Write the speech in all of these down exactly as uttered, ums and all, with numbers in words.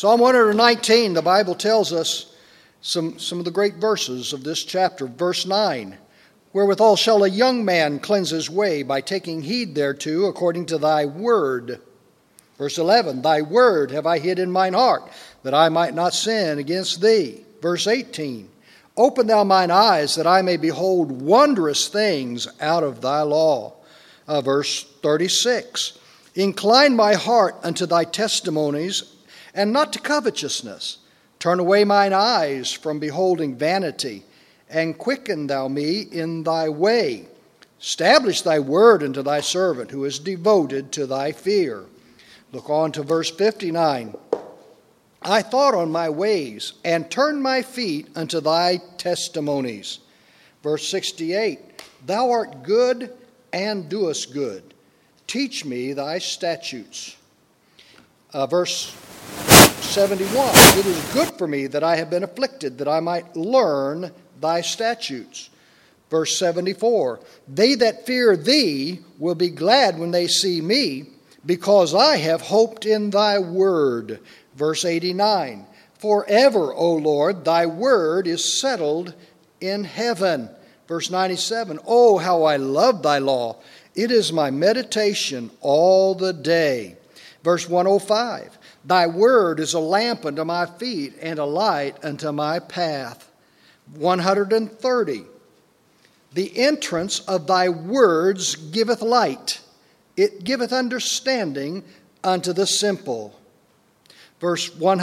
Psalm one nineteen, the Bible tells us some, some of the great verses of this chapter. Verse nine, wherewithal shall a young man cleanse his way, by taking heed thereto according to thy word. Verse eleven, thy word have I hid in mine heart, that I might not sin against thee. Verse eighteen, open thou mine eyes, that I may behold wondrous things out of thy law. Uh, verse thirty-six, incline my heart unto thy testimonies, and not to covetousness. Turn away mine eyes from beholding vanity, and quicken thou me in thy way. Establish thy word unto thy servant, who is devoted to thy fear. Look on to verse fifty-nine. I thought on my ways, and turned my feet unto thy testimonies. Verse sixty-eight. Thou art good, and doest good. Teach me thy statutes. Uh, verse seventy-one. It is good for me that I have been afflicted, that I might learn thy statutes. Verse seventy-four. They that fear thee will be glad when they see me, because I have hoped in thy word. Verse eighty-nine. Forever, O Lord, thy word is settled in heaven. Verse ninety-seven. Oh, how I love thy law. It is my meditation all the day. Verse one oh five. Thy word is a lamp unto my feet, and a light unto my path. one thirty. The entrance of thy words giveth light. It giveth understanding unto the simple. Verse one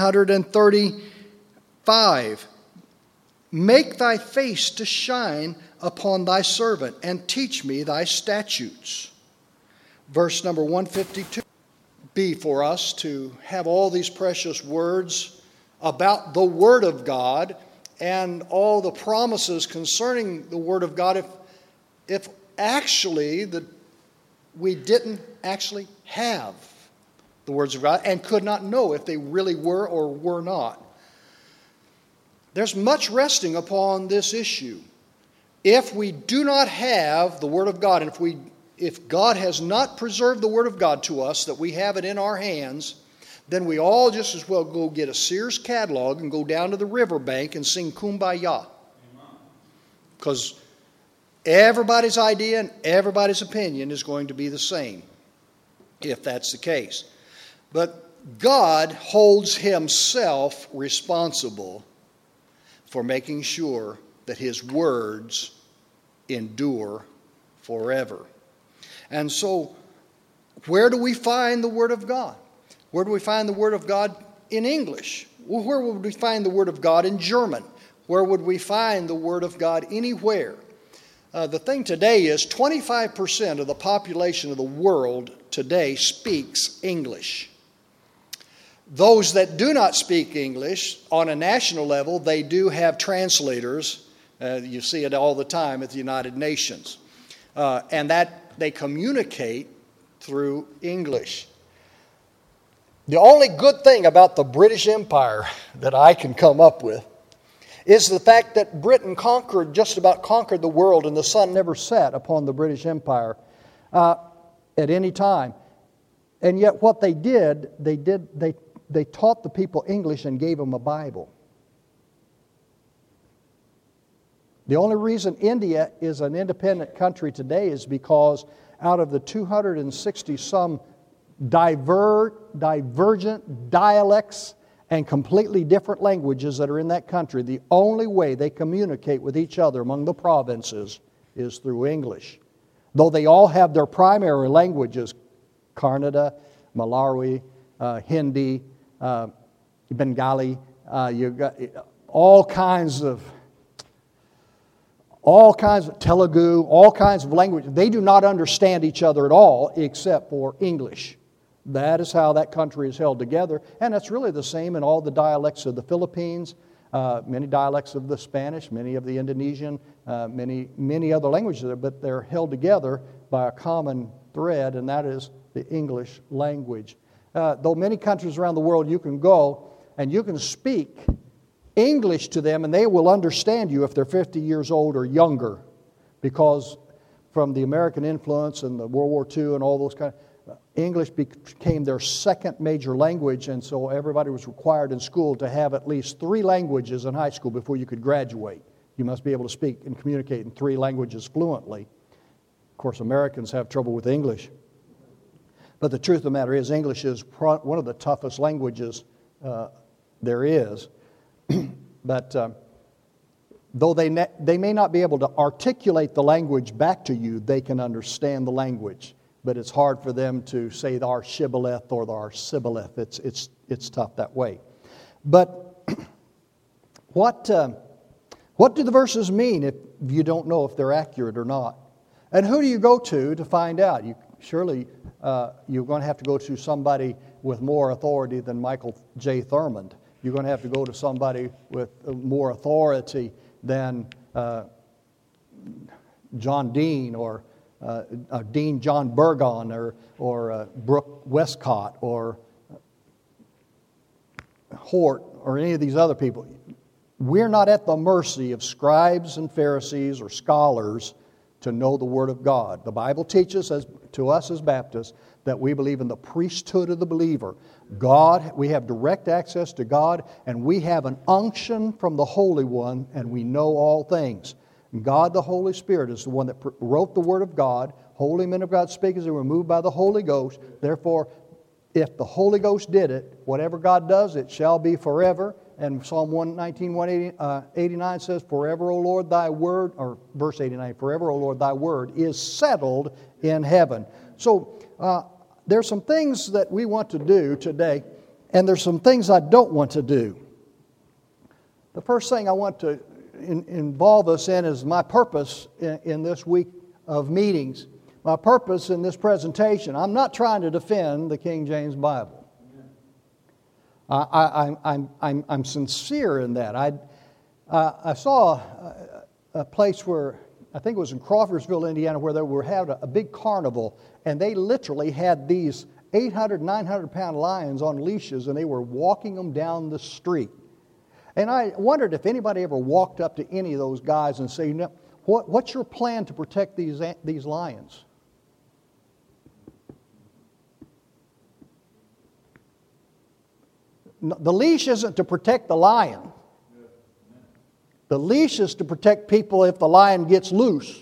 thirty-five. Make thy face to shine upon thy servant, and teach me thy statutes. Verse number one fifty-two. Be for us to have all these precious words about the Word of God and all the promises concerning the Word of God if, if actually the, we didn't actually have the words of God and could not know if they really were or were not. There's much resting upon this issue. If we do not have the Word of God, and if we if God has not preserved the Word of God to us, that we have it in our hands, then we all just as well go get a Sears catalog and go down to the riverbank and sing Kumbaya. Because everybody's idea and everybody's opinion is going to be the same, if that's the case. But God holds himself responsible for making sure that his words endure forever. And so, where do we find the Word of God? Where do we find the Word of God in English? Well, where would we find the Word of God in German? Where would we find the Word of God anywhere? Uh, the thing today is twenty-five percent of the population of the world today speaks English. Those that do not speak English, on a national level, they do have translators. Uh, you see it all the time at the United Nations. Uh, and that they communicate through English. The only good thing about the British Empire that I can come up with is the fact that Britain conquered, just about conquered the world, and the sun never set upon the British Empire uh, at any time. And yet what they did, they did they they taught the people English and gave them a Bible. The only reason India is an independent country today is because out of the two hundred sixty some diver, divergent dialects and completely different languages that are in that country, the only way they communicate with each other among the provinces is through English. Though they all have their primary languages, Kannada, Malawi, uh, Hindi, uh, Bengali, uh, you got all kinds of all kinds of Telugu, all kinds of languages. They do not understand each other at all except for English. That is how that country is held together. And that's really the same in all the dialects of the Philippines, uh, many dialects of the Spanish, many of the Indonesian, uh, many, many other languages, but they're held together by a common thread, and that is the English language. Uh, though many countries around the world you can go and you can speak English to them, and they will understand you if they're fifty years old or younger, because from the American influence and the World War Two and all those kind of English became their second major language, and so everybody was required in school to have at least three languages in high school before you could graduate. You must be able to speak and communicate in three languages fluently. Of course, Americans have trouble with English. But the truth of the matter is, English is pro- one of the toughest languages uh, there is. But uh, though they, ne- they may not be able to articulate the language back to you, they can understand the language. But it's hard for them to say our shibboleth or our sibboleth. It's, it's, it's tough that way. But what, uh, what do the verses mean if you don't know if they're accurate or not? And who do you go to to find out? You surely uh, you're going to have to go to somebody with more authority than Michael J. Thurmond. You're going to have to go to somebody with more authority than uh, John Dean or uh, uh, Dean John Burgon or, or uh, Brooke Westcott or Hort or any of these other people. We're not at the mercy of scribes and Pharisees or scholars to know the Word of God. The Bible teaches as, to us as Baptists that we believe in the priesthood of the believer. God, we have direct access to God, and we have an unction from the Holy One, and we know all things. And God, the Holy Spirit, is the one that wrote the Word of God. Holy men of God speak as they were moved by the Holy Ghost. Therefore, if the Holy Ghost did it, whatever God does, it shall be forever. And Psalm one nineteen, one eighty-nine says, forever, O Lord, thy word, or verse eighty-nine, forever, O Lord, thy word is settled in heaven. So uh, there's some things that we want to do today, and there's some things I don't want to do. The first thing I want to in, involve us in is my purpose in, in this week of meetings. My purpose in this presentation. I'm not trying to defend the King James Bible. I, I, I'm, I'm, I'm sincere in that. I, uh, I saw a, a place where, I think it was in Crawfordsville, Indiana, where they were having a, a big carnival, and they literally had these eight hundred, nine hundred pound lions on leashes, and they were walking them down the street. And I wondered if anybody ever walked up to any of those guys and said, you know, what, what's your plan to protect these, these lions? The leash isn't to protect the lion. The leash is to protect people if the lion gets loose.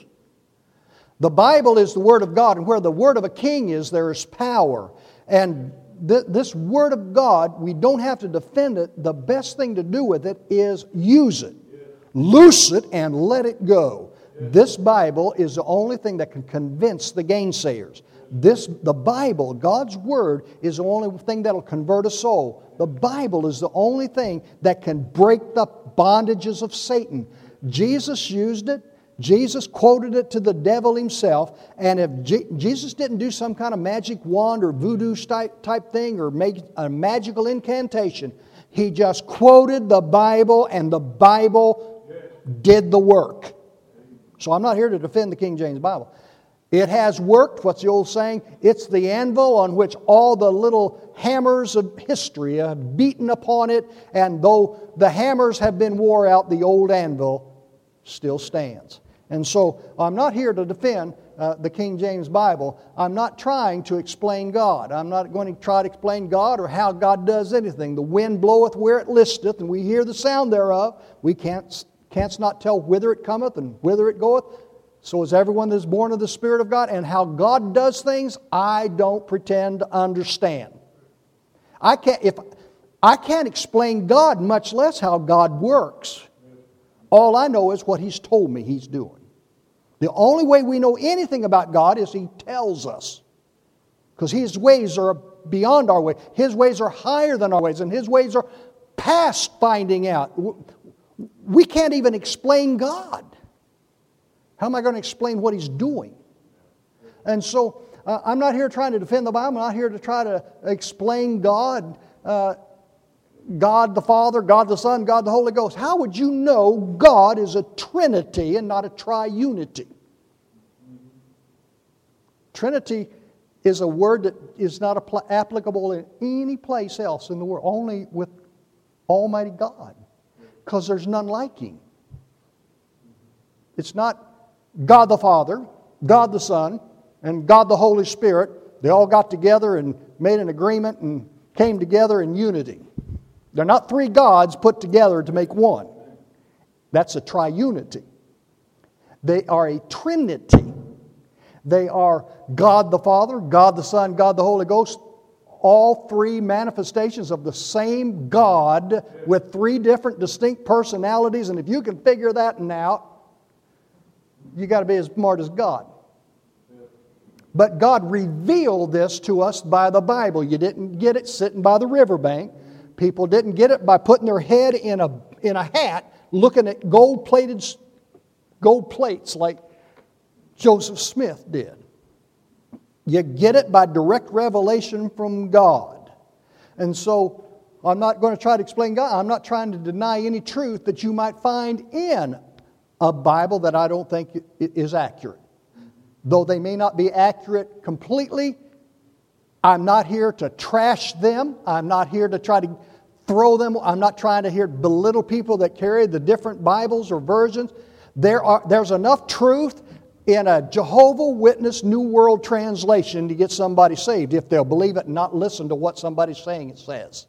The Bible is the Word of God, and where the word of a king is, there is power. And th- this Word of God, we don't have to defend it. The best thing to do with it is use it. Loose it and let it go. This Bible is the only thing that can convince the gainsayers. This, the Bible, God's Word, is the only thing that will convert a soul. The Bible is the only thing that can break the bondages of Satan. Jesus used it. Jesus quoted it to the devil himself. And if Je- Jesus didn't do some kind of magic wand or voodoo type, type thing or make a magical incantation, He just quoted the Bible and the Bible did the work. So I'm not here to defend the King James Bible. It has worked. What's the old saying? It's the anvil on which all the little hammers of history have beaten upon it. And though the hammers have been wore out, the old anvil still stands. And so I'm not here to defend uh, the King James Bible. I'm not trying to explain God. I'm not going to try to explain God or how God does anything. The wind bloweth where it listeth, and we hear the sound thereof. We can't, canst not tell whither it cometh and whither it goeth. So is everyone that is born of the Spirit of God. And how God does things, I don't pretend to understand. I can't, if, I can't explain God, much less how God works. All I know is what He's told me He's doing. The only way we know anything about God is He tells us. Because His ways are beyond our ways. His ways are higher than our ways. And His ways are past finding out. We can't even explain God. How am I going to explain what He's doing? And so uh, I'm not here trying to defend the Bible. I'm not here to try to explain God. Uh, God the Father, God the Son, God the Holy Ghost. How would you know God is a Trinity and not a triunity? Trinity is a word that is not apl- applicable in any place else in the world, only with Almighty God, because there's none like Him. It's not God the Father, God the Son, and God the Holy Spirit they all got together and made an agreement and came together in unity. They're not three gods put together to make one. That's a triunity. They are a trinity. They are God the Father, God the Son, God the Holy Ghost, all three manifestations of the same God with three different distinct personalities. And if you can figure that out, you got to be as smart as God. But God revealed this to us by the Bible. You didn't get it sitting by the riverbank. People didn't get it by putting their head in a in a hat, looking at gold-plated gold plates like Joseph Smith did. You get it by direct revelation from God. And so I'm not going to try to explain God. I'm not trying to deny any truth that you might find in a Bible that I don't think is accurate. Though they may not be accurate completely, I'm not here to trash them. I'm not here to try to throw them. I'm not trying to hear belittle people that carry the different Bibles or versions. There are, there's enough truth in a Jehovah Witness New World Translation to get somebody saved if they'll believe it and not listen to what somebody's saying it says.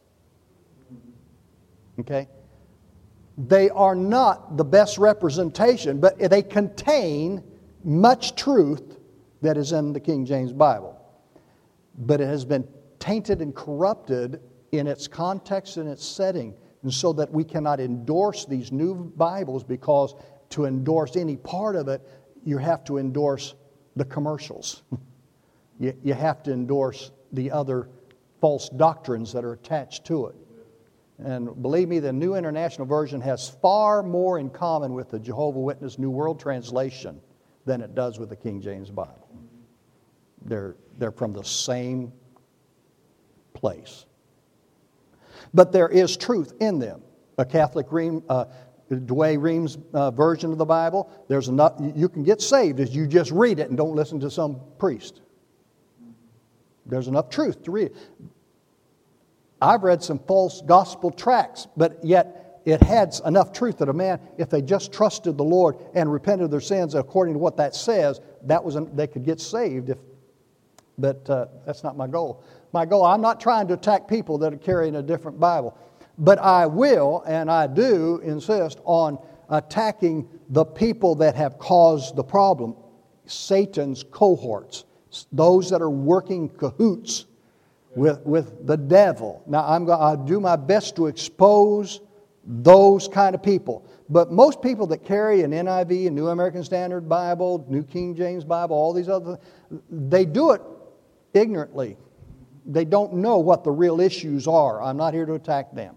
Okay? They are not the best representation, but they contain much truth that is in the King James Bible. But it has been tainted and corrupted in its context and its setting, and so that we cannot endorse these new Bibles, because to endorse any part of it, you have to endorse the commercials. you, you have to endorse the other false doctrines that are attached to it. And believe me, the New International Version has far more in common with the Jehovah Witness New World Translation than it does with the King James Bible. They're, they're from the same place. But there is truth in them. A Catholic Ream, uh, Douay Ream's uh, version of the Bible, there's enough. You can get saved as you just read it and don't listen to some priest. There's enough truth to read it. I've read some false gospel tracts, but yet it had enough truth that a man, if they just trusted the Lord and repented of their sins according to what that says, that was an, they could get saved. If, but uh, that's not my goal. My goal, I'm not trying to attack people that are carrying a different Bible. But I will, and I do, insist on attacking the people that have caused the problem. Satan's cohorts. Those that are working cahoots with, with the devil. Now, I'm going I'll do my best to expose those kind of people. But most people that carry an N I V, a New American Standard Bible, New King James Bible, all these other, they do it ignorantly. They don't know what the real issues are. I'm not here to attack them.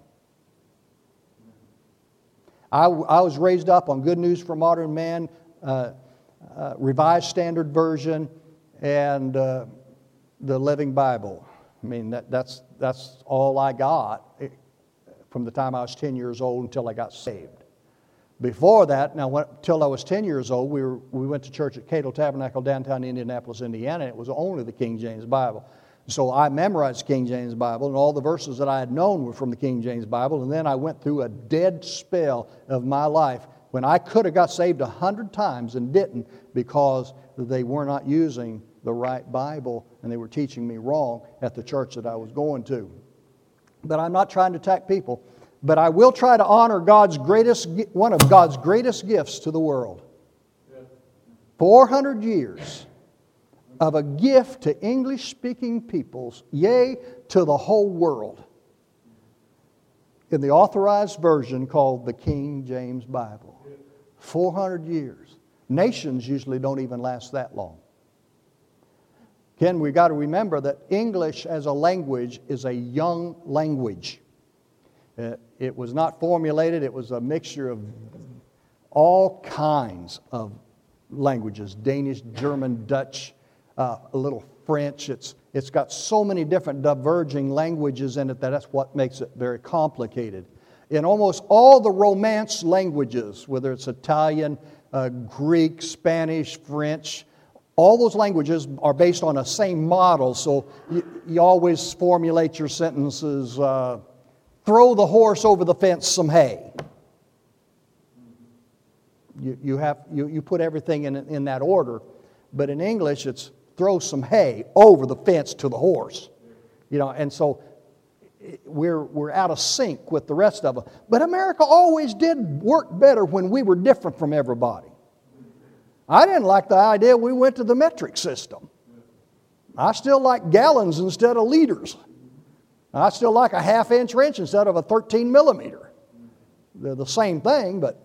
I, I was raised up on Good News for Modern Man, uh, uh, Revised Standard Version, and uh, the Living Bible. I mean, that, that's that's all I got from the time I was ten years old until I got saved. Before that, now until I was ten years old, we were we went to church at Cato Tabernacle downtown Indianapolis, Indiana, and it was only the King James Bible. So I memorized King James Bible, and all the verses that I had known were from the King James Bible. And then I went through a dead spell of my life when I could have got saved a hundred times and didn't, because they were not using the right Bible and they were teaching me wrong at the church that I was going to. But I'm not trying to attack people, but I will try to honor God's greatest, one of God's greatest gifts to the world. four hundred years of a gift to English-speaking peoples, yea, to the whole world, in the authorized version called the King James Bible. four hundred years. Nations usually don't even last that long. Again, we've got to remember that English as a language is a young language. It, it was not formulated. It was a mixture of all kinds of languages, Danish, German, Dutch, Uh, a little French. It's it's got so many different diverging languages in it that that's what makes it very complicated. In almost all the Romance languages, whether it's Italian, uh, Greek, Spanish, French, all those languages are based on a same model. So you, you always formulate your sentences, uh, throw the horse over the fence some hay. You, you, have, you, you put everything in, in that order. But in English, it's throw some hay over the fence to the horse. You know, and so we're, we're out of sync with the rest of them. But America always did work better when we were different from everybody. I didn't like the idea we went to the metric system. I still like gallons instead of liters. I still like a half inch wrench instead of a thirteen millimeter. They're the same thing, but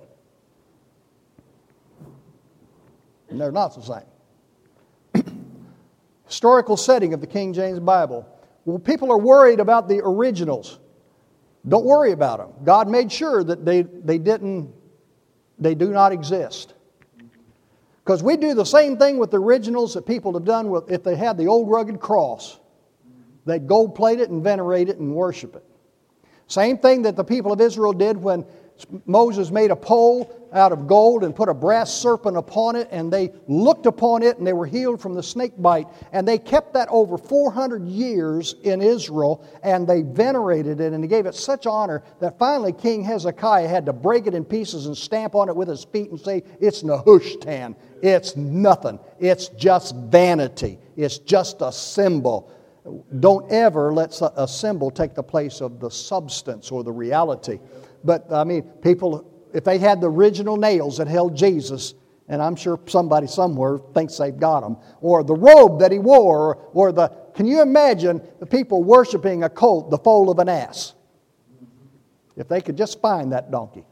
they're not the same. Historical setting of the King James Bible. Well, people are worried about the originals. Don't worry about them. God made sure that they, they didn't, they do not exist. Because we do the same thing with the originals that people have done with if they had the old rugged cross. They'd gold plate it and venerate it and worship it. Same thing that the people of Israel did when Moses made a pole out of gold and put a brass serpent upon it, and they looked upon it and they were healed from the snake bite. And they kept that over four hundred years in Israel, and they venerated it and they gave it such honor that finally King Hezekiah had to break it in pieces and stamp on it with his feet and say, it's Nehushtan. It's nothing. It's just vanity. It's just a symbol. Don't ever let a symbol take the place of the substance or the reality. But, I mean, people, if they had the original nails that held Jesus, and I'm sure somebody somewhere thinks they've got them, or the robe that he wore, or the, can you imagine the people worshiping a colt, the foal of an ass? If they could just find that donkey.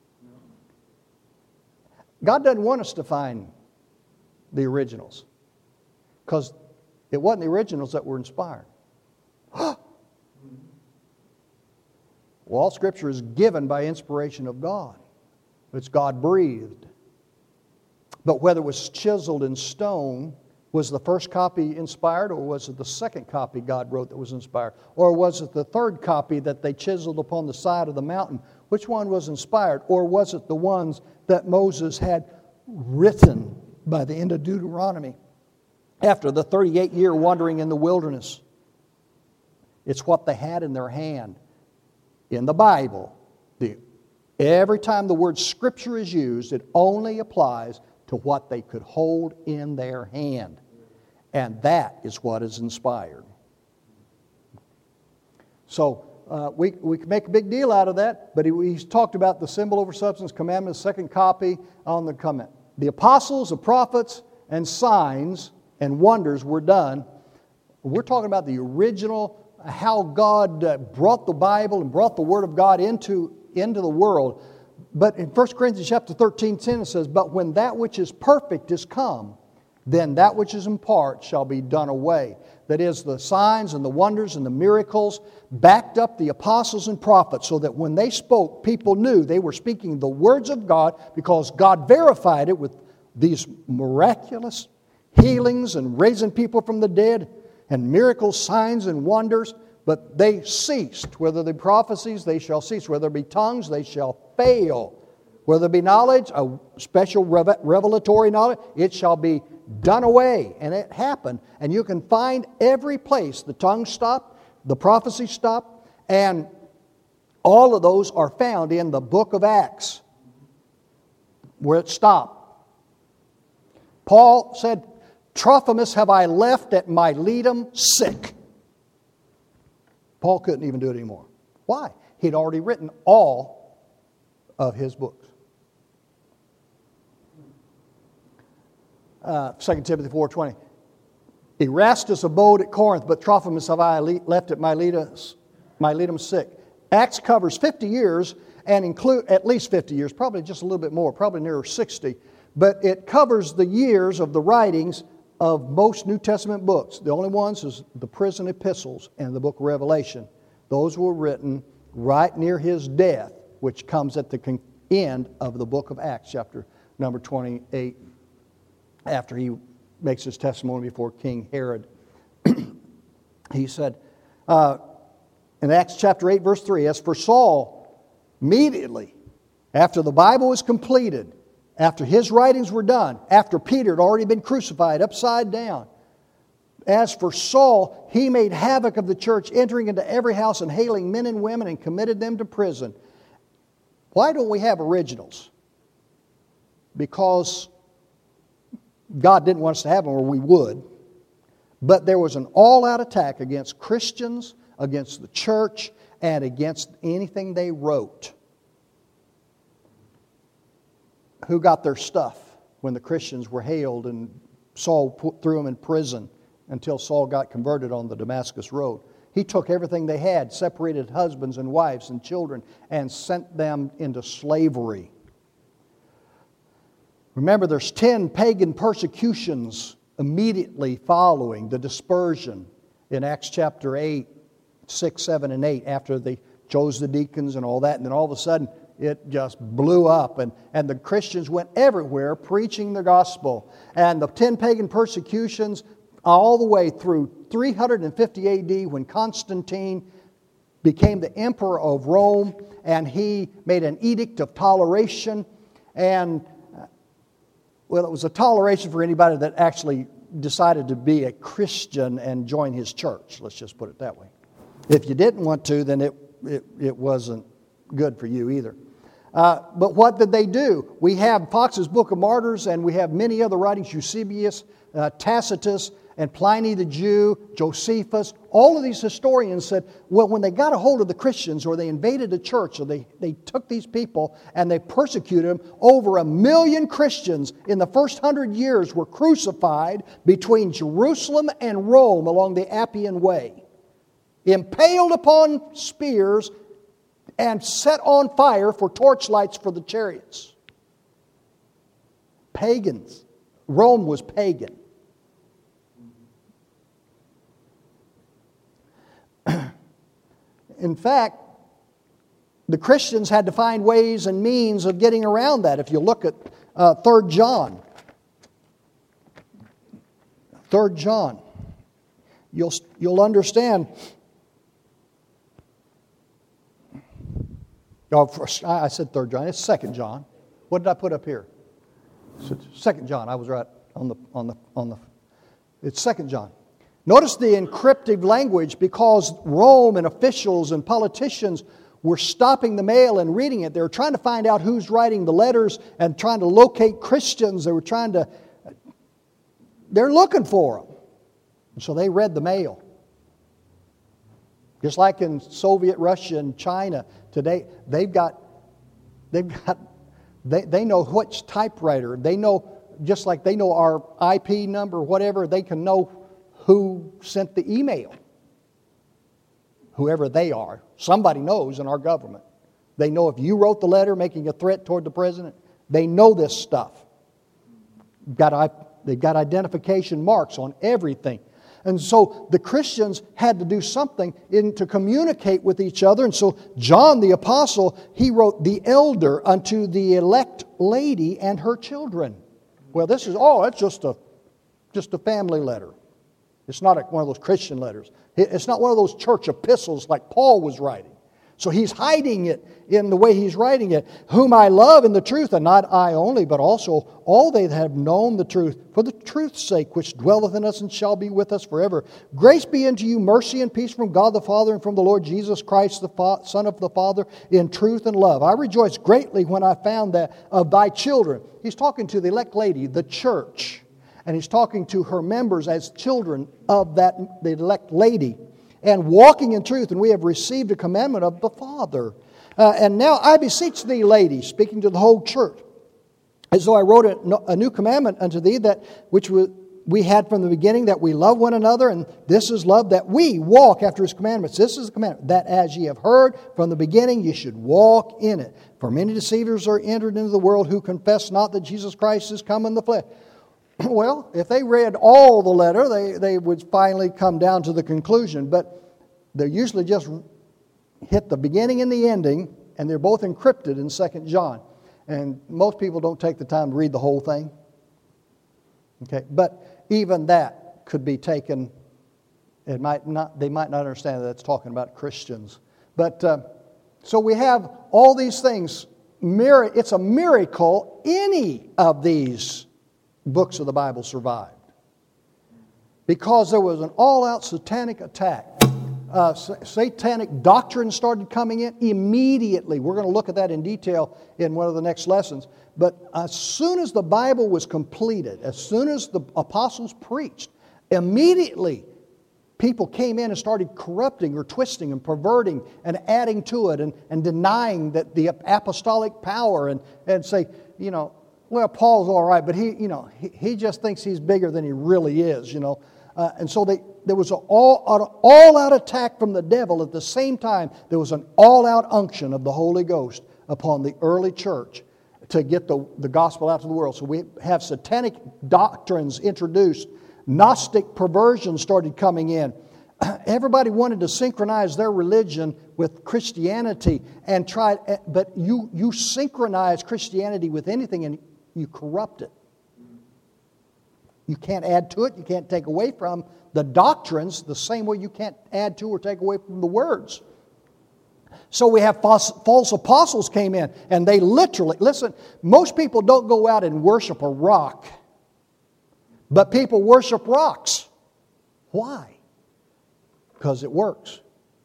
God doesn't want us to find the originals, because it wasn't the originals that were inspired. Well, all Scripture is given by inspiration of God. It's God-breathed. But whether it was chiseled in stone, was the first copy inspired, or was it the second copy God wrote that was inspired? Or was it the third copy that they chiseled upon the side of the mountain? Which one was inspired? Or was it the ones that Moses had written by the end of Deuteronomy after the thirty-eight year wandering in the wilderness? It's what they had in their hand. In the Bible, the, every time the word Scripture is used, it only applies to what they could hold in their hand. And that is what is inspired. So, uh, we, we can make a big deal out of that, but he, he's talked about the symbol over substance commandment, second copy on the comment. The apostles, the prophets, and signs and wonders were done. We're talking about the original, how God uh, brought the Bible and brought the Word of God into, into the world. But in First Corinthians chapter thirteen, ten it says, but when that which is perfect is come, then that which is in part shall be done away. That is, the signs and the wonders and the miracles backed up the apostles and prophets so that when they spoke, people knew they were speaking the words of God because God verified it with these miraculous healings and raising people from the dead and miracles, signs, and wonders. But they ceased. Whether there be prophecies, they shall cease. Whether there be tongues, they shall fail. Whether there be knowledge, a special revelatory knowledge, it shall be done away. And it happened. And you can find every place the tongue stopped, the prophecy stopped, and all of those are found in the book of Acts, where it stopped. Paul said, Trophimus have I left at Miletum sick. Paul couldn't even do it anymore. Why? He'd already written all of his books. Uh, Second Timothy four twenty. Erastus abode at Corinth, but Trophimus have I left at Miletus, Miletum sick. Acts covers fifty years and include at least fifty years, probably just a little bit more, probably nearer sixty. But it covers the years of the writings of most New Testament books. The only ones is the prison epistles and the book of Revelation. Those were written right near his death, which comes at the end of the book of Acts, chapter number twenty-eight, after he makes his testimony before King Herod. He said, uh, in Acts chapter eight, verse three, as for Saul, immediately after the Bible was completed, after his writings were done, after Peter had already been crucified upside down, as for Saul, he made havoc of the church, entering into every house and hailing men and women and committed them to prison. Why don't we have originals? Because God didn't want us to have them, or we would. But there was an all-out attack against Christians, against the church, and against anything they wrote. Who got their stuff when the Christians were hailed and Saul put, threw them in prison until Saul got converted on the Damascus Road? He took everything they had, separated husbands and wives and children, and sent them into slavery. Remember, there's ten pagan persecutions immediately following the dispersion in Acts chapter eight, six, seven, and eight, after they chose the deacons and all that, and then all of a sudden it just blew up, and, and the Christians went everywhere preaching the gospel. And the ten pagan persecutions all the way through three fifty A D, when Constantine became the emperor of Rome, and he made an edict of toleration. And, uh, well, it was a toleration for anybody that actually decided to be a Christian and join his church. Let's just put it that way. If you didn't want to, then it, it, it wasn't good for you either. Uh, but what did they do? We have Fox's Book of Martyrs, and we have many other writings, Eusebius, uh, Tacitus, and Pliny the Jew, Josephus. All of these historians said, well, when they got a hold of the Christians, or they invaded a church, or they, they took these people and they persecuted them, over a million Christians in the first hundred years were crucified between Jerusalem and Rome along the Appian Way, impaled upon spears and set on fire for torchlights for the chariots. Pagans. Rome was pagan. In fact, the Christians had to find ways and means of getting around that. If you look at uh, Third John, Third John, you'll you'll understand. Oh, first, I said Third John. It's Second John. What did I put up here? Second John. I was right on the on the on the. It's Second John. Notice the encrypted language, because Rome and officials and politicians were stopping the mail and reading it. They were trying to find out who's writing the letters and trying to locate Christians. They were trying to, they're looking for them. And so they read the mail. Just like in Soviet Russia and China today, they've got, they've got, they, they know which typewriter. They know, just like they know our I P number, whatever, they can know who sent the email. Whoever they are. Somebody knows in our government. They know if you wrote the letter making a threat toward the president. They know this stuff. Got, they've got identification marks on everything. And so the Christians had to do something in, to communicate with each other. And so John the Apostle, he wrote, "The elder unto the elect lady and her children." Well, this is, oh, it's just a, just a family letter. It's not one of those Christian letters. It's not one of those church epistles like Paul was writing. So he's hiding it in the way he's writing it. "Whom I love in the truth, and not I only, but also all they that have known the truth, for the truth's sake, which dwelleth in us and shall be with us forever. Grace be unto you, mercy and peace from God the Father and from the Lord Jesus Christ, the Fa- Son of the Father, in truth and love. I rejoiced greatly when I found that of thy children." He's talking to the elect lady, the church. And he's talking to her members as children of that the elect lady. "And walking in truth, and we have received a commandment of the Father. Uh, and now I beseech thee, lady," speaking to the whole church, "as though I wrote a, a new commandment unto thee, that which we, we had from the beginning, that we love one another. And this is love, that we walk after His commandments." This is the commandment, "that as ye have heard from the beginning, ye should walk in it. For many deceivers are entered into the world, who confess not that Jesus Christ is come in the flesh." Well, if they read all the letter, they, they would finally come down to the conclusion. But they usually just hit the beginning and the ending, and they're both encrypted in Second John. And most people don't take the time to read the whole thing. Okay, but even that could be taken. It might not. They might not understand that it's talking about Christians. But uh, so we have all these things. Mir- it's a miracle any of these books of the Bible survived, because there was an all-out satanic attack. Uh, satanic doctrine started coming in immediately. We're going to look at that in detail in one of the next lessons. But as soon as the Bible was completed, as soon as the apostles preached, Immediately, people came in and started corrupting or twisting and perverting and adding to it and, and denying that the apostolic power and, and say, you know, well, Paul's all right, but he, you know, he, he just thinks he's bigger than he really is, you know. Uh, and so they, there was an all, an all-out attack from the devil. At the same time, there was an all-out unction of the Holy Ghost upon the early church to get the, the gospel out to the world. So we have satanic doctrines introduced. Gnostic perversion started coming in. Everybody wanted to synchronize their religion with Christianity and try, but you, you synchronize Christianity with anything and you corrupt it. You can't add to it, you can't take away from the doctrines the same way you can't add to or take away from the words. So we have false, false apostles came in and they literally, listen, most people don't go out and worship a rock, but people worship rocks. Why? Because it works.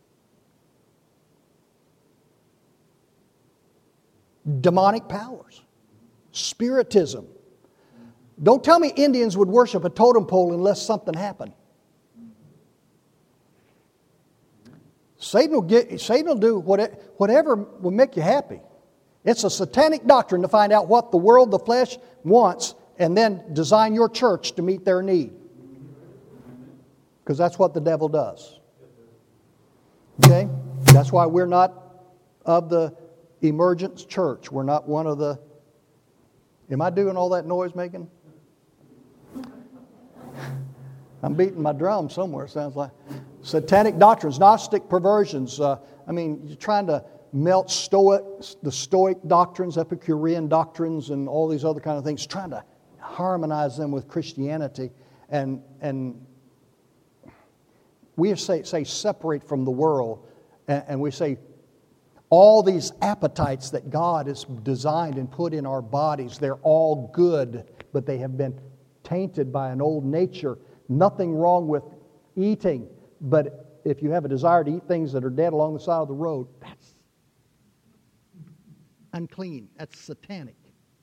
Demonic powers, spiritism. Don't tell me Indians would worship a totem pole unless something happened. Satan will, get, Satan will do whatever will make you happy. It's a satanic doctrine to find out what the world, the flesh wants, and then design your church to meet their need. Because that's what the devil does. Okay? That's why we're not of the emergence church. We're not one of the... Am I doing all that noise making? I'm beating my drum somewhere, it sounds like. Satanic doctrines, Gnostic perversions. Uh, I mean, you're trying to melt Stoic, the Stoic doctrines, Epicurean doctrines, and all these other kind of things, trying to harmonize them with Christianity. And and we say, say separate from the world, and, and we say all these appetites that God has designed and put in our bodies, they're all good, but they have been tainted by an old nature. Nothing wrong with eating, but if you have a desire to eat things that are dead along the side of the road, that's unclean. That's satanic.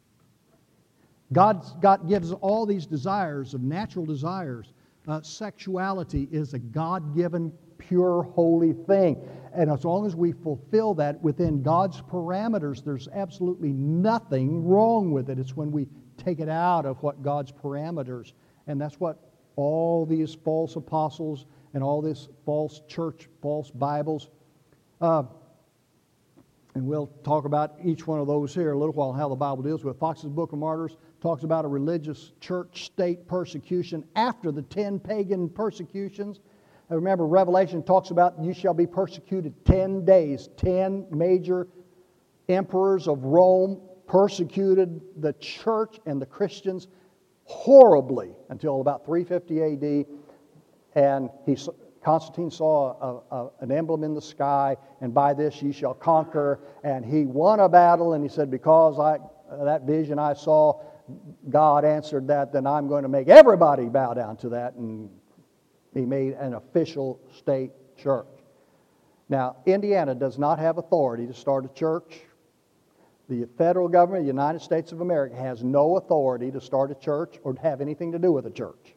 God, God gives all these desires of natural desires. Uh, sexuality is a God-given, pure, holy thing. And as long as we fulfill that within God's parameters, there's absolutely nothing wrong with it. It's when we take it out of what God's parameters. And that's what all these false apostles and all this false church, false Bibles. Uh, and we'll talk about each one of those here a little while, how the Bible deals with. Fox's Book of Martyrs talks about a religious church-state persecution after the ten pagan persecutions. And remember, Revelation talks about you shall be persecuted ten days. Ten major emperors of Rome persecuted the church and the Christians horribly until about three fifty A D, and he, Constantine saw a, a, an emblem in the sky, and by this ye shall conquer, and he won a battle, and he said, because I that vision I saw, God answered that, then I'm going to make everybody bow down to that, and he made an official state church. Now, Indiana does not have authority to start a church. The federal government of the United States of America has no authority to start a church or to have anything to do with a church.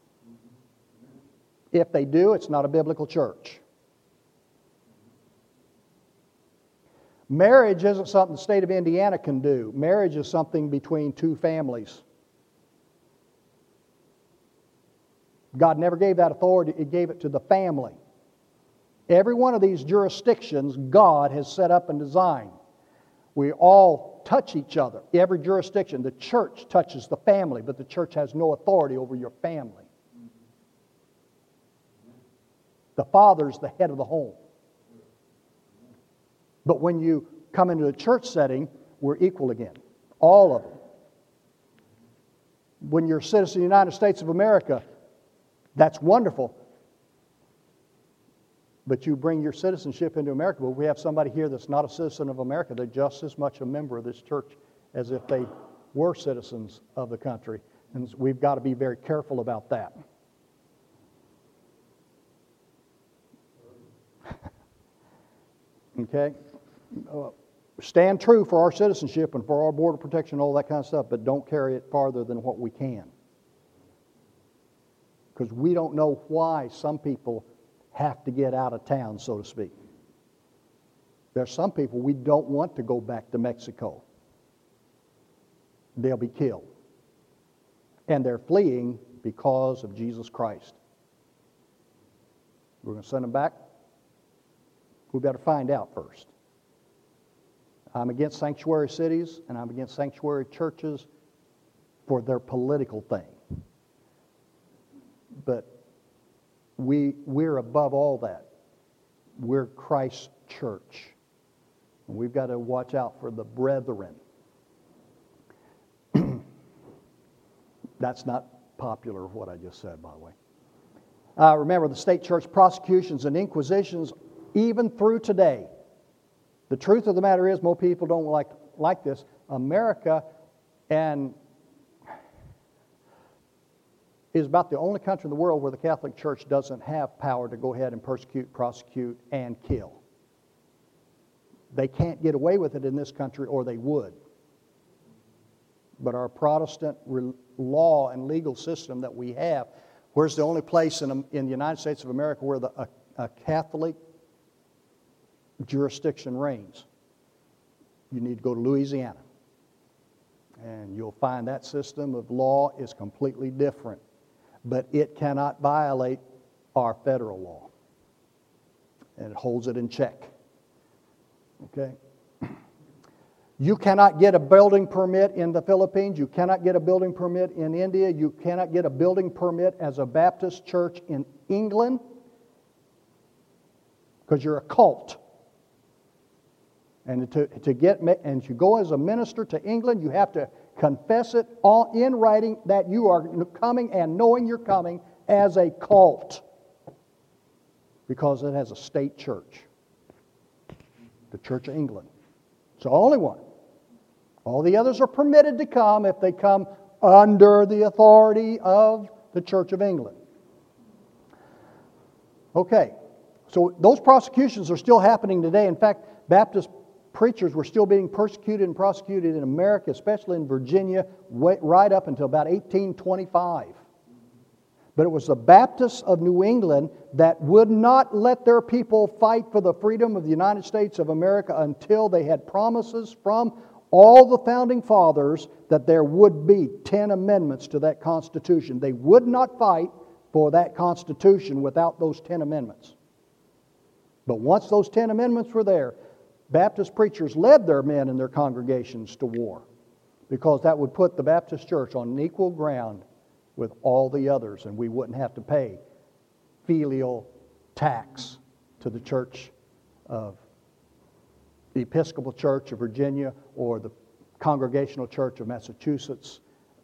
If they do, it's not a biblical church. Marriage isn't something the state of Indiana can do. Marriage is something between two families. God never gave that authority. He gave it to the family. Every one of these jurisdictions God has set up and designed. We all touch each other. Every jurisdiction, the church touches the family, but the church has no authority over your family. The father's the head of the home. But when you come into a church setting, we're equal again. All of them. When you're a citizen of the United States of America, that's wonderful. But you bring your citizenship into America. But we have somebody here that's not a citizen of America. They're just as much a member of this church as if they were citizens of the country. And we've got to be very careful about that. Okay? Uh, stand true for our citizenship and for our border protection, all that kind of stuff, but don't carry it farther than what we can. because we don't know why some people have to get out of town, so to speak. There's some people we don't want to go back to Mexico. They'll be killed. And they're fleeing because of Jesus Christ. We're going to send them back? We better find out first. I'm against sanctuary cities and I'm against sanctuary churches for their political thing. But we, we're above all that. We're Christ's church. And we've got to watch out for the brethren. That's not popular, what I just said, by the way. Uh, remember, the state church prosecutions and inquisitions, even through today. The truth of the matter is, most people don't like, like this. America and is about the only country in the world where the Catholic Church doesn't have power to go ahead and persecute, prosecute, and kill. They can't get away with it in this country, or they would. But our Protestant re- law and legal system that we have, where's the only place in, in the United States of America where the, a, a Catholic jurisdiction reigns? You need to go to Louisiana. And you'll find that system of law is completely different. But it cannot violate our federal law. And it holds it in check. Okay? You cannot get a building permit in the Philippines. You cannot get a building permit in India. You cannot get a building permit as a Baptist church in England because you're a cult. And to, to get and to go as a minister to England, you have to confess it all in writing that you are coming and knowing you're coming as a cult because it has a state church, the Church of England. It's the only one. All the others are permitted to come if they come under the authority of the Church of England. Okay, so those prosecutions are still happening today. In fact, Baptist preachers were still being persecuted and prosecuted in America, especially in Virginia, right up until about eighteen twenty-five. But it was the Baptists of New England that would not let their people fight for the freedom of the United States of America until they had promises from all the founding fathers that there would be ten amendments to that Constitution. They would not fight for that Constitution without those ten amendments. But once those ten amendments were there, Baptist preachers led their men and their congregations to war because that would put the Baptist church on equal ground with all the others, and we wouldn't have to pay filial tax to the church of the Episcopal Church of Virginia or the Congregational Church of Massachusetts.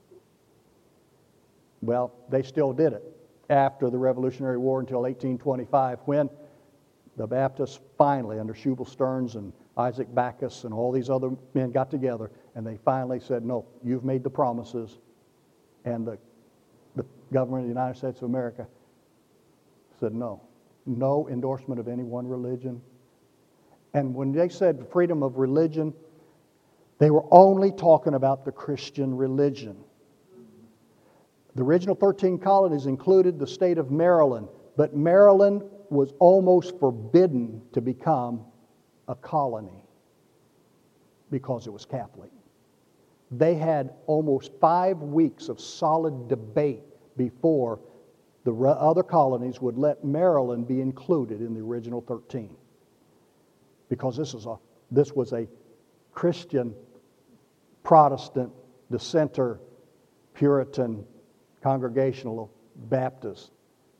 Well, they still did it after the Revolutionary War until eighteen twenty-five, when the Baptists finally, under Shubal Stearns and Isaac Backus and all these other men got together, and they finally said, no, you've made the promises, and the The government of the United States of America said no. No endorsement of any one religion. And when they said freedom of religion, they were only talking about the Christian religion. The original thirteen colonies included the state of Maryland, but Maryland was almost forbidden to become a colony because it was Catholic. They had almost five weeks of solid debate before the other colonies would let Maryland be included in the original thirteen. Because this was a, this was a Christian, Protestant, dissenter, Puritan, Congregational Baptist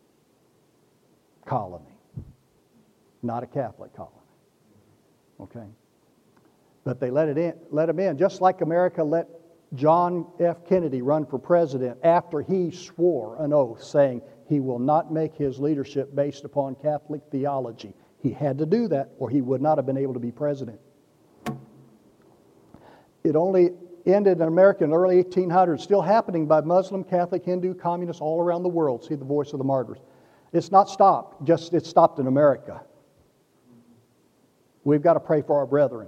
colony, not a Catholic colony. Okay? But they let it in, let him in, just like America let John F. Kennedy run for president after he swore an oath saying he will not make his leadership based upon Catholic theology. He had to do that or he would not have been able to be president. It only ended in America in the early eighteen hundreds, still happening by Muslim, Catholic, Hindu, communists all around the world. See the voice of the martyrs. It's not stopped, just it's stopped in America. We've got to pray for our brethren.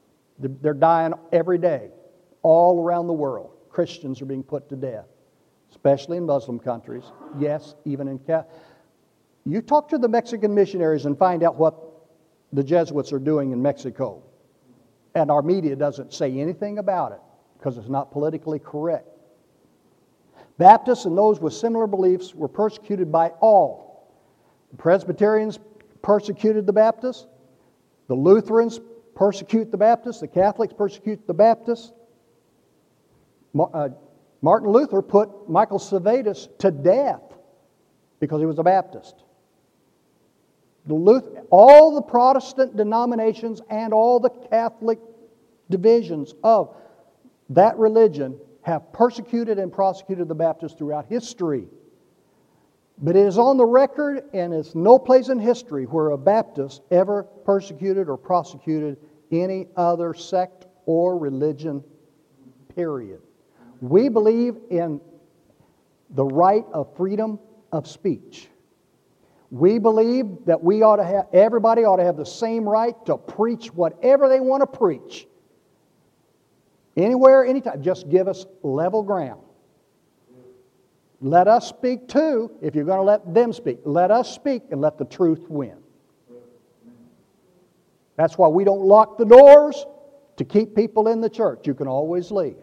They're dying every day, all around the world. Christians are being put to death. especially in Muslim countries. Yes, even in Catholic. You talk to the Mexican missionaries and find out what the Jesuits are doing in Mexico. And our media doesn't say anything about it because it's not politically correct. Baptists and those with similar beliefs were persecuted by all. The Presbyterians persecuted the Baptists. The Lutherans persecute the Baptists. The Catholics persecute the Baptists. Uh, Martin Luther put Michael Servetus to death because he was a Baptist. The Luther, all the Protestant denominations and all the Catholic divisions of that religion have persecuted and prosecuted the Baptists throughout history. But it is on the record, and it's no place in history where a Baptist ever persecuted or prosecuted any other sect or religion, period. We believe in the right of freedom of speech. We believe that we ought to have, everybody ought to have the same right to preach whatever they want to preach. Anywhere, anytime. Just give us level ground. Let us speak too, if you're going to let them speak. Let us speak and let the truth win. That's why we don't lock the doors to keep people in the church. You can always leave.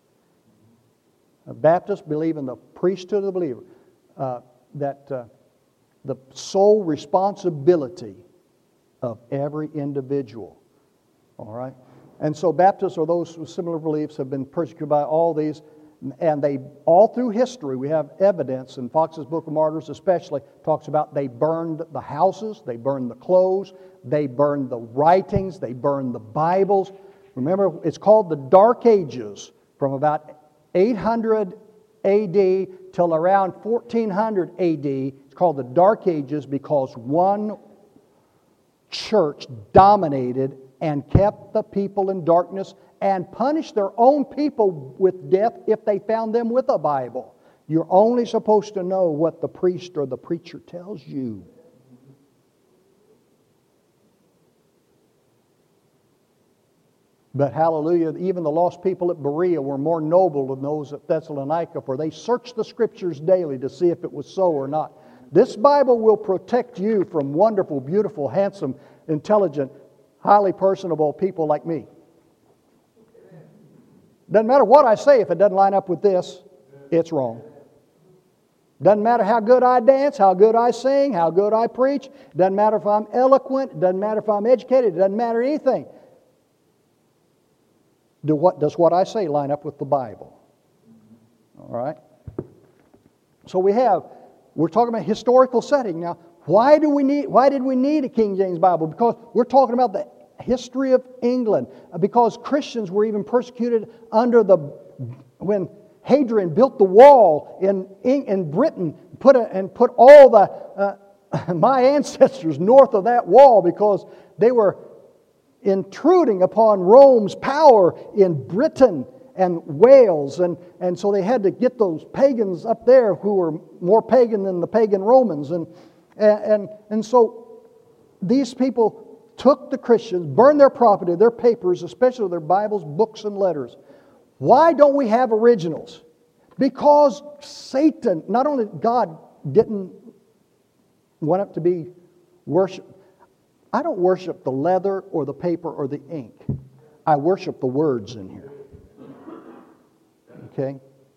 Baptists believe in the priesthood of the believer. Uh, that uh, the sole responsibility of every individual. All right? And so Baptists or those with similar beliefs have been persecuted by all these. And they, all through history, we have evidence, and Fox's Book of Martyrs especially talks about they burned the houses, they burned the clothes, they burned the writings, they burned the Bibles. Remember, it's called the Dark Ages from about eight hundred A D till around fourteen hundred A D. It's called the Dark Ages because one church dominated and kept the people in darkness and punished their own people with death if they found them with a Bible. You're only supposed to know what the priest or the preacher tells you. But hallelujah, even the lost people at Berea were more noble than those at Thessalonica, for they searched the Scriptures daily to see if it was so or not. This Bible will protect you from wonderful, beautiful, handsome, intelligent, highly personable people like me. Doesn't matter what I say, if it doesn't line up with this, it's wrong. Doesn't matter how good I dance, how good I sing, how good I preach. Doesn't matter if I'm eloquent. Doesn't matter if I'm educated. It doesn't matter anything. Do what, does what I say line up with the Bible? All right? So we have, we're talking about historical setting. Now, why do we need, why did we need a King James Bible? Because we're talking about the history of England. Because Christians were even persecuted under the, when Hadrian built the wall in, in Britain, put a, and put all the, uh, my ancestors north of that wall because they were intruding upon Rome's power in Britain and Wales. And, and so they had to get those pagans up there who were more pagan than the pagan Romans. And, and, and so these people took the Christians, burned their property, their papers, especially their Bibles, books, and letters. Why don't we have originals? Because Satan, not only God didn't want it to be worshipped. I don't worship the leather or the paper or the ink. I worship the words in here. Okay?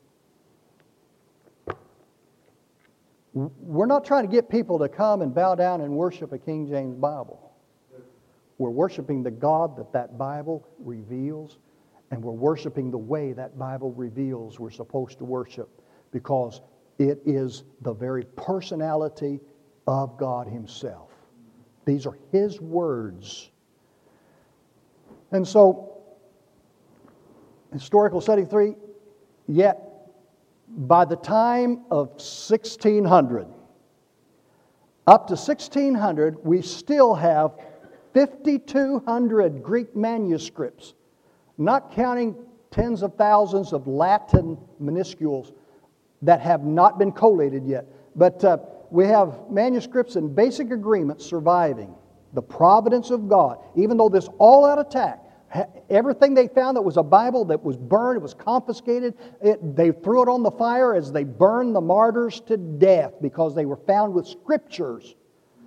We're not trying to get people to come and bow down and worship a King James Bible. We're worshiping the God that that Bible reveals, and we're worshiping the way that Bible reveals we're supposed to worship, because it is the very personality of God Himself. These are His words. And so, historical setting three, yet by the time of sixteen hundred, up to sixteen hundred, we still have fifty-two hundred Greek manuscripts, not counting tens of thousands of Latin minuscules that have not been collated yet. But uh, we have manuscripts and basic agreements surviving. The providence of God, even though this all-out attack Everything they found that was a Bible that was burned, it was confiscated. It, they threw it on the fire as they burned the martyrs to death because they were found with scriptures.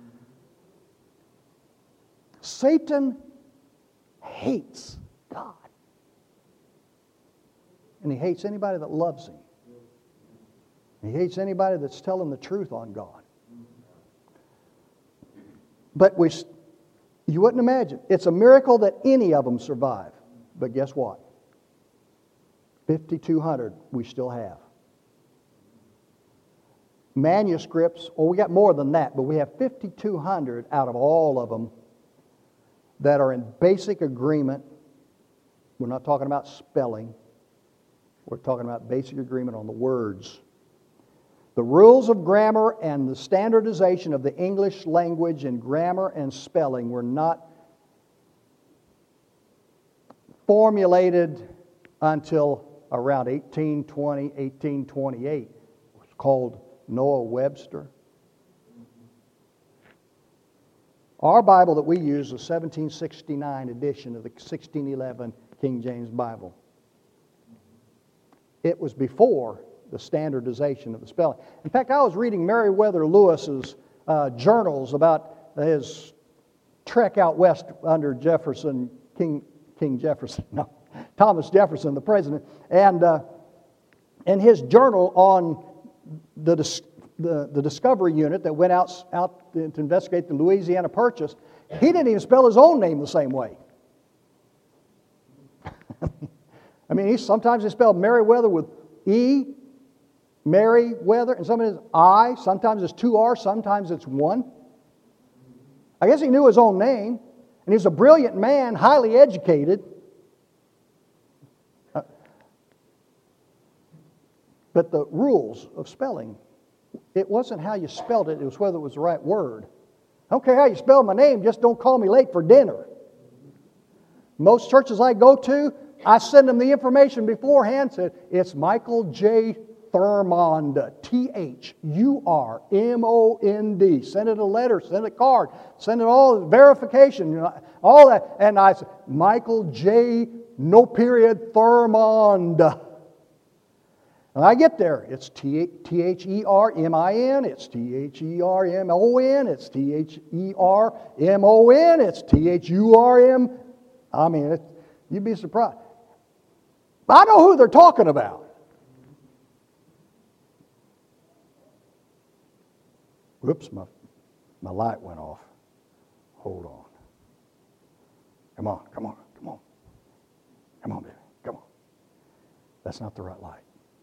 Satan hates God. And he hates anybody that loves him. He hates anybody that's telling the truth on God. But we... You wouldn't imagine. It's a miracle that any of them survive. But guess what? fifty-two hundred we still have. Manuscripts, well, we got more than that, but we have fifty-two hundred out of all of them that are in basic agreement. We're not talking about spelling. We're talking about basic agreement on the words. The rules of grammar and the standardization of the English language in grammar and spelling were not formulated until around eighteen twenty, eighteen twenty-eight. It was called Noah Webster. Our Bible that we use is a seventeen sixty-nine edition of the sixteen eleven King James Bible. It was before the standardization of the spelling. In fact, I was reading Meriwether Lewis's uh, journals about his trek out west under Jefferson, King King Jefferson, no, Thomas Jefferson, the president, and uh, in his journal on the, dis- the the Discovery Unit that went out out to investigate the Louisiana Purchase, he didn't even spell his own name the same way. I mean, he sometimes he spelled Meriwether with E. Meriwether, and sometimes it's I, sometimes it's two R, sometimes it's one. I guess he knew his own name, and he's a brilliant man, highly educated. Uh, but the rules of spelling, it wasn't how you spelled it, it was whether it was the right word. I don't care how you spell my name, just don't call me late for dinner. Most churches I go to, I send them the information beforehand, said, it's Michael J. Thurmond, T H U R M O N D. Send it a letter, send it a card, send it all, verification, you know, all that. And I said, Michael J. No period Thurmond. And I get there, it's T H E R M I N, it's T H E R M O N, it's T H E R M O N, it's T H U R M. I mean, it, you'd be surprised. I know who they're talking about. Whoops, my, my light went off. Hold on. Come on, come on, come on. Come on, baby, come on. That's not the right light.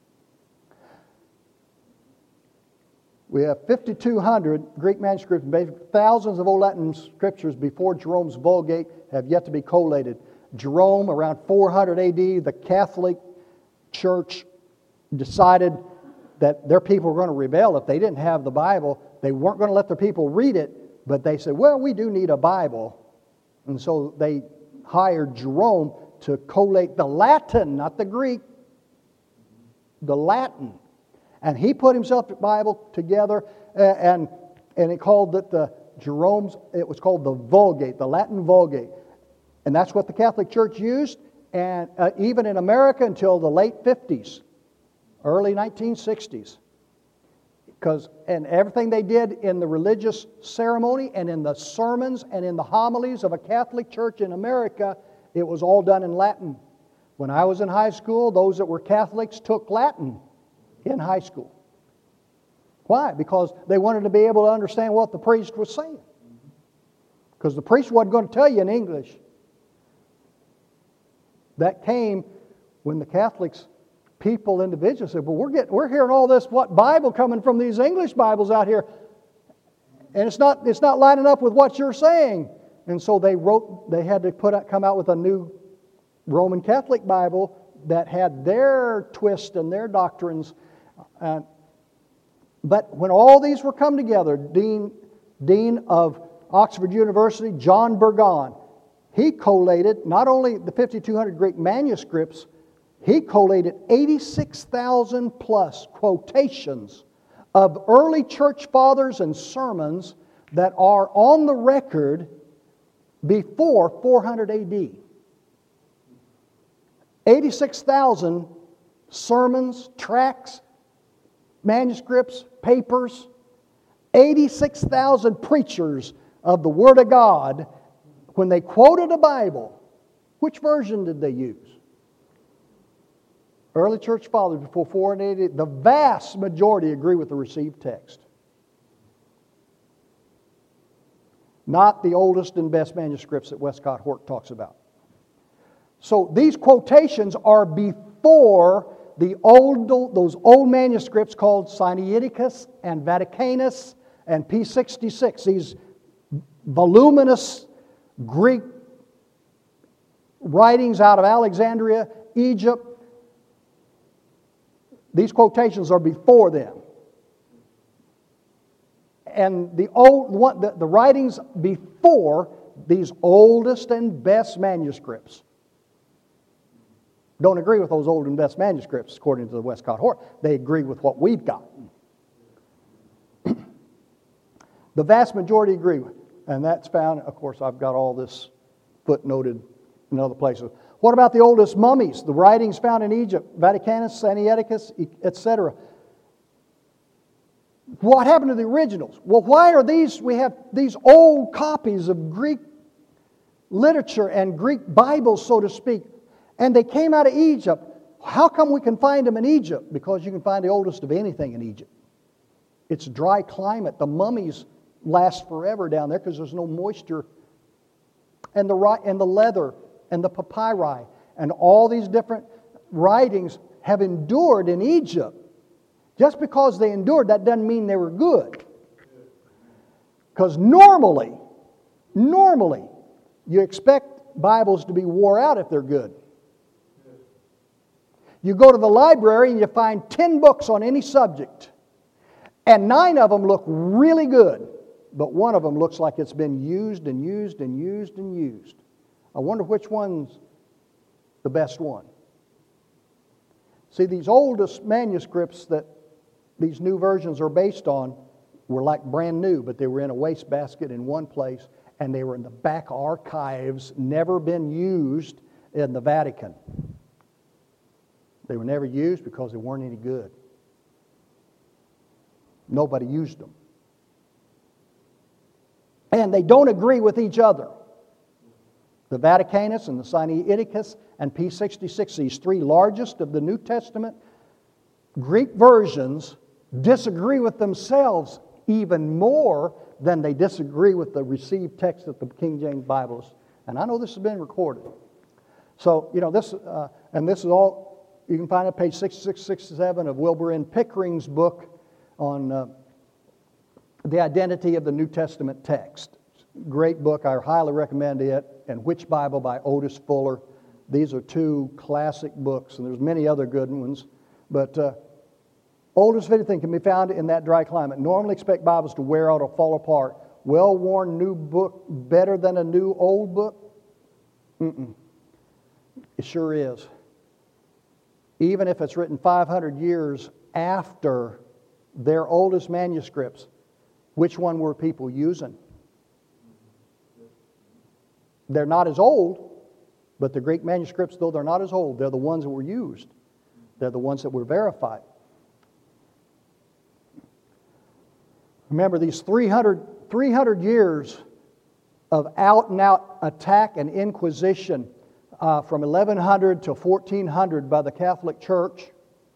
We have fifty-two hundred Greek manuscripts, thousands of Old Latin scriptures before Jerome's Vulgate have yet to be collated. Jerome, around four hundred A D, the Catholic Church decided that their people were going to rebel if they didn't have the Bible. They weren't going to let their people read it, but they said, well, we do need a Bible. And so they hired Jerome to collate the Latin, not the Greek, the Latin. And he put himself the Bible together, and and it called it the Jerome's, it was called the Vulgate, the Latin Vulgate. And that's what the Catholic Church used, and uh, even in America until the late fifties, early nineteen sixties. Because, and everything they did in the religious ceremony and in the sermons and in the homilies of a Catholic church in America, it was all done in Latin. When I was in high school, those that were Catholics took Latin in high school. Why? Because they wanted to be able to understand what the priest was saying. Because the priest wasn't going to tell you in English. That came when the Catholics, people, individuals said, well, we're getting, we're hearing all this what Bible coming from these English Bibles out here, and it's not it's not lining up with what you're saying. And so they wrote, they had to put out, come out with a new Roman Catholic Bible that had their twist and their doctrines. Uh, but when all these were come together, Dean Dean of Oxford University, John Burgon, he collated not only the fifty-two hundred Greek manuscripts, he collated eighty-six thousand plus quotations of early church fathers and sermons that are on the record before four hundred A D. eighty-six thousand sermons, tracts, manuscripts, papers, eighty-six thousand preachers of the Word of God, when they quoted a Bible, which version did they use? Early church fathers before four eighty, the vast majority agree with the received text. Not the oldest and best manuscripts that Westcott Hort talks about. So these quotations are before the old, those old manuscripts called Sinaiticus and Vaticanus and P sixty-six, these voluminous Greek writings out of Alexandria, Egypt. These quotations are before them. And the old one, the, the writings before these oldest and best manuscripts don't agree with those old and best manuscripts, according to the Westcott Hort. They agree with what we've got. The vast majority agree with, and that's found, of course, I've got all this footnoted in other places. What about the oldest mummies, the writings found in Egypt, Vaticanus, Sinaiticus, et cetera? What happened to the originals? Well, why are these, we have these old copies of Greek literature and Greek Bibles, so to speak, and they came out of Egypt. How come we can find them in Egypt? Because you can find the oldest of anything in Egypt. It's a dry climate. The mummies last forever down there because there's no moisture. And the, and the leather and the papyri and all these different writings have endured in Egypt. Just because they endured, that doesn't mean they were good. Because normally, normally, you expect Bibles to be wore out if they're good. You go to the library and you find ten books on any subject, and nine of them look really good, but one of them looks like it's been used and used and used and used. I wonder which one's the best one. See, these oldest manuscripts that these new versions are based on were like brand new, but they were in a wastebasket in one place, and they were in the back archives, never been used in the Vatican. They were never used because they weren't any good. Nobody used them. And they don't agree with each other. The Vaticanus and the Sinaiticus and P sixty-six, these three largest of the New Testament Greek versions, disagree with themselves even more than they disagree with the received text of the King James Bible. And I know this has been recorded. So, you know, this, uh, and this is all, you can find it page sixty-six, sixty-seven of Wilbur N. Pickering's book on uh, the identity of the New Testament text. Great book. I highly recommend it. And Which Bible by Otis Fuller. These are two classic books, and there's many other good ones. But uh, oldest of anything can be found in that dry climate. Normally expect Bibles to wear out or fall apart. Well-worn new book better than a new old book? Mm-mm. It sure is. Even if it's written five hundred years after their oldest manuscripts, which one were people using? They're not as old, but the Greek manuscripts, though they're not as old, they're the ones that were used. They're the ones that were verified. Remember, these three hundred, three hundred years of out-and-out attack and inquisition uh, from eleven hundred to fourteen hundred by the Catholic Church.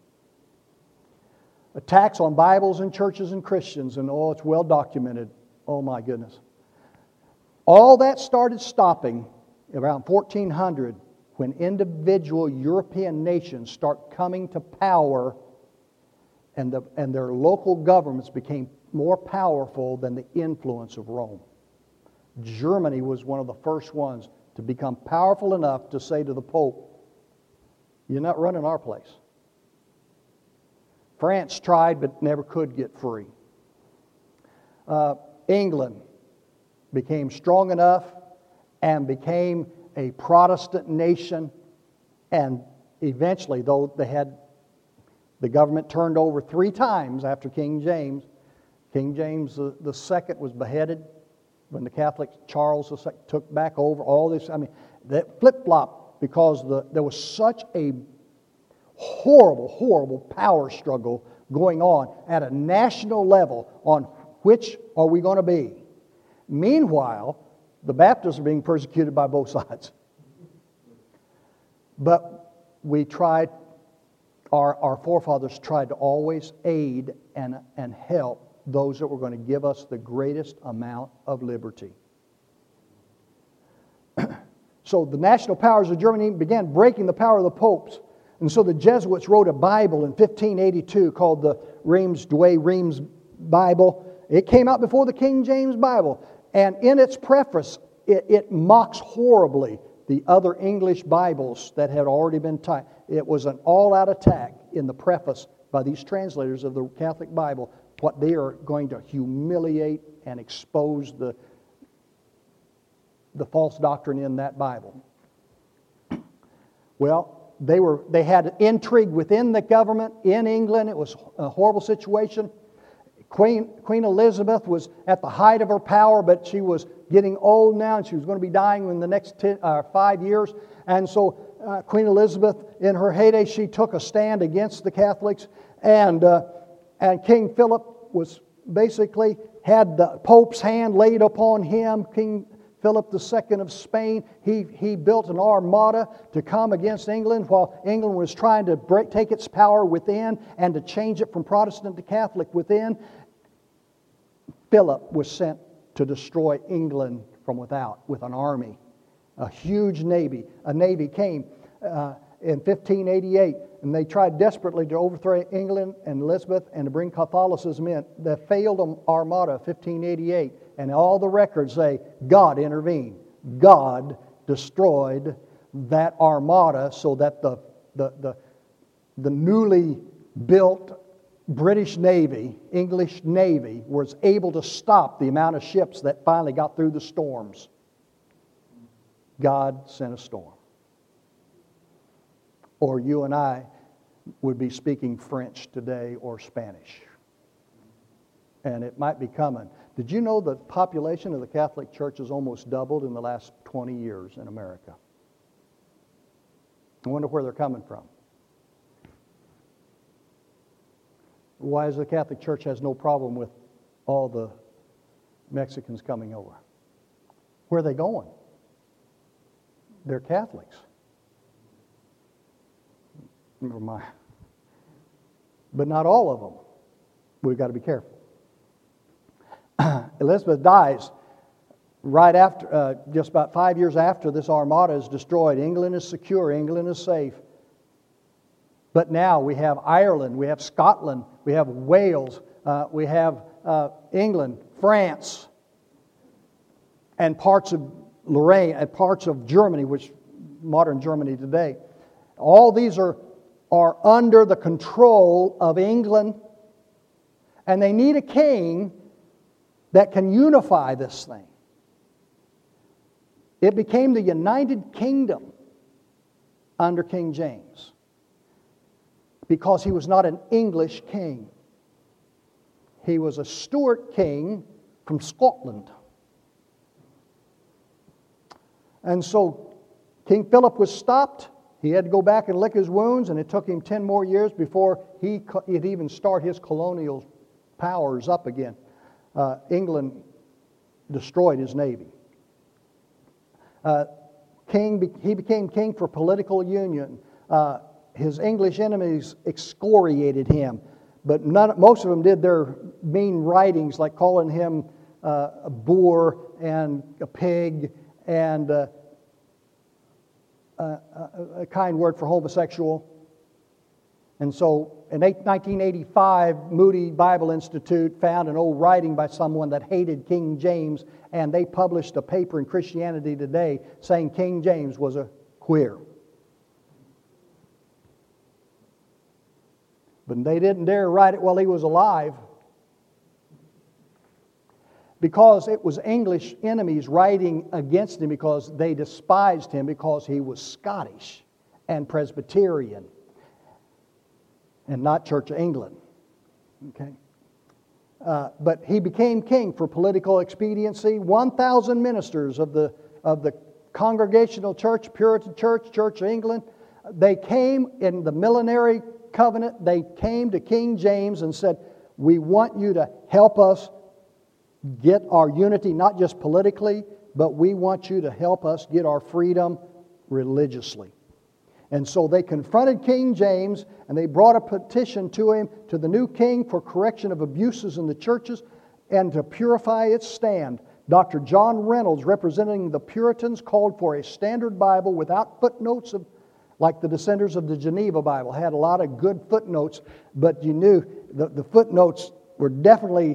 Attacks on Bibles and churches and Christians, and oh, it's well documented. Oh my goodness. All that started stopping around fourteen hundred when individual European nations start coming to power and, the, and their local governments became more powerful than the influence of Rome. Germany was one of the first ones to become powerful enough to say to the Pope, "You're not running our place." France tried but never could get free. Uh, England became strong enough and became a Protestant nation, and eventually, though they had the government turned over three times after King James. King James the, the Second was beheaded when the Catholic Charles the Second took back over all this. I mean, that flip-flop because the, there was such a horrible, horrible power struggle going on at a national level on which are we going to be. Meanwhile, the Baptists are being persecuted by both sides. But we tried, our, our forefathers tried to always aid and, and help those that were going to give us the greatest amount of liberty. So the national powers of Germany began breaking the power of the popes. And so the Jesuits wrote a Bible in fifteen eighty-two called the Reims, Douay Reims Bible. It came out before the King James Bible. And in its preface, it, it mocks horribly the other English Bibles that had already been typed. It was an all-out attack in the preface by these translators of the Catholic Bible, what they are going to humiliate and expose the, the false doctrine in that Bible. Well, they were they had intrigue within the government in England. It was a horrible situation. Queen, Queen Elizabeth was at the height of her power, but she was getting old now, and she was going to be dying in the next ten, uh, five years. And so uh, Queen Elizabeth, in her heyday, she took a stand against the Catholics. And, uh, and King Philip was basically had the Pope's hand laid upon him. King Philip the Second of Spain, he, he built an armada to come against England while England was trying to break, take its power within and to change it from Protestant to Catholic within. Philip was sent to destroy England from without with an army, a huge navy. A navy came uh, in fifteen eighty-eight, and they tried desperately to overthrow England and Elizabeth and to bring Catholicism in. The failed armada of fifteen eighty-eight, and all the records say God intervened. God destroyed that armada so that the the the, the newly built British Navy, English Navy, was able to stop the amount of ships that finally got through the storms. God sent a storm. Or you and I would be speaking French today or Spanish. And it might be coming. Did you know the population of the Catholic Church has almost doubled in the last twenty years in America? I wonder where they're coming from. Why is the Catholic Church has no problem with all the Mexicans coming over? Where are they going? They're Catholics. Never mind. But not all of them. We've got to be careful. Elizabeth dies right after, uh, just about five years after this armada is destroyed. England is secure. England is safe. But now we have Ireland, we have Scotland, we have Wales, uh, we have uh, England, France, and parts of Lorraine, and parts of Germany, which modern Germany today. All these are, are under the control of England, and they need a king that can unify this thing. It became the United Kingdom under King James, because he was not an English king. He was a Stuart king from Scotland. And so King Philip was stopped. He had to go back and lick his wounds, and it took him ten more years before he could even start his colonial powers up again. Uh, England destroyed his navy. Uh, king, he became king for political union. Uh, His English enemies excoriated him, but none, most of them did their mean writings, like calling him uh, a boor and a pig and uh, a, a, a kind word for homosexual. And so in nineteen eighty-five, Moody Bible Institute found an old writing by someone that hated King James, and they published a paper in Christianity Today saying King James was a queer. But they didn't dare write it while he was alive, because it was English enemies writing against him because they despised him because he was Scottish and Presbyterian and not Church of England. Okay, uh, but he became king for political expediency. One thousand ministers of the of the Congregational Church, Puritan Church, Church of England, they came in the millenary covenant, they came to King James and said, we want you to help us get our unity, not just politically, but we want you to help us get our freedom religiously. And so they confronted King James, and they brought a petition to him, to the new king, for correction of abuses in the churches and to purify its stand. Doctor John Reynolds, representing the Puritans, called for a standard Bible without footnotes, of, like the Descenders of the Geneva Bible. Had a lot of good footnotes, but you knew the, the footnotes were definitely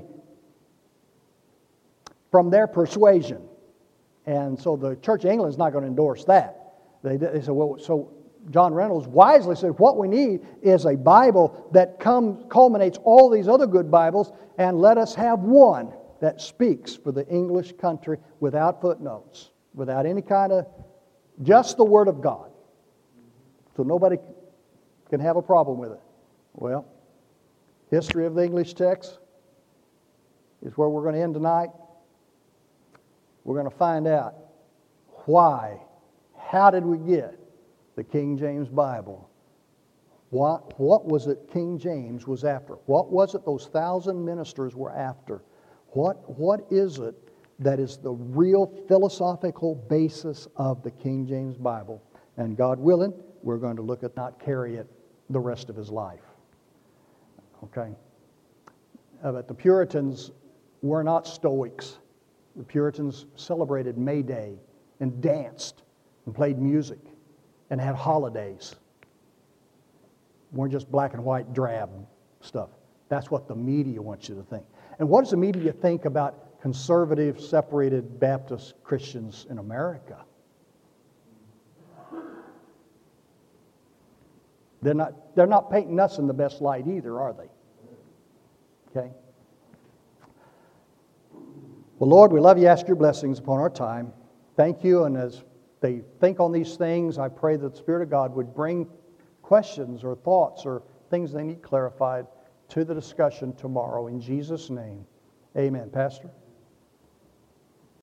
from their persuasion. And so the Church of England is not going to endorse that. They, they said, well, so John Reynolds wisely said, what we need is a Bible that comes, culminates all these other good Bibles, and let us have one that speaks for the English country without footnotes, without any kind of, just the Word of God. So nobody can have a problem with it. Well, history of the English text is where we're going to end tonight. We're going to find out why, how did we get the King James Bible? What, what was it King James was after? What was it those thousand ministers were after? What, what is it that is the real philosophical basis of the King James Bible? And God willing, we're going to look at not carry it the rest of his life. Okay? Uh, but the Puritans were not Stoics. The Puritans celebrated May Day and danced and played music and had holidays. Weren't just black and white drab stuff. That's what the media wants you to think. And what does the media think about conservative, separated Baptist Christians in America? They're not, they're not painting us in the best light either, are they? Okay? Well, Lord, we love you. Ask your blessings upon our time. Thank you. And as they think on these things, I pray that the Spirit of God would bring questions or thoughts or things they need clarified to the discussion tomorrow. In Jesus' name, amen. Pastor?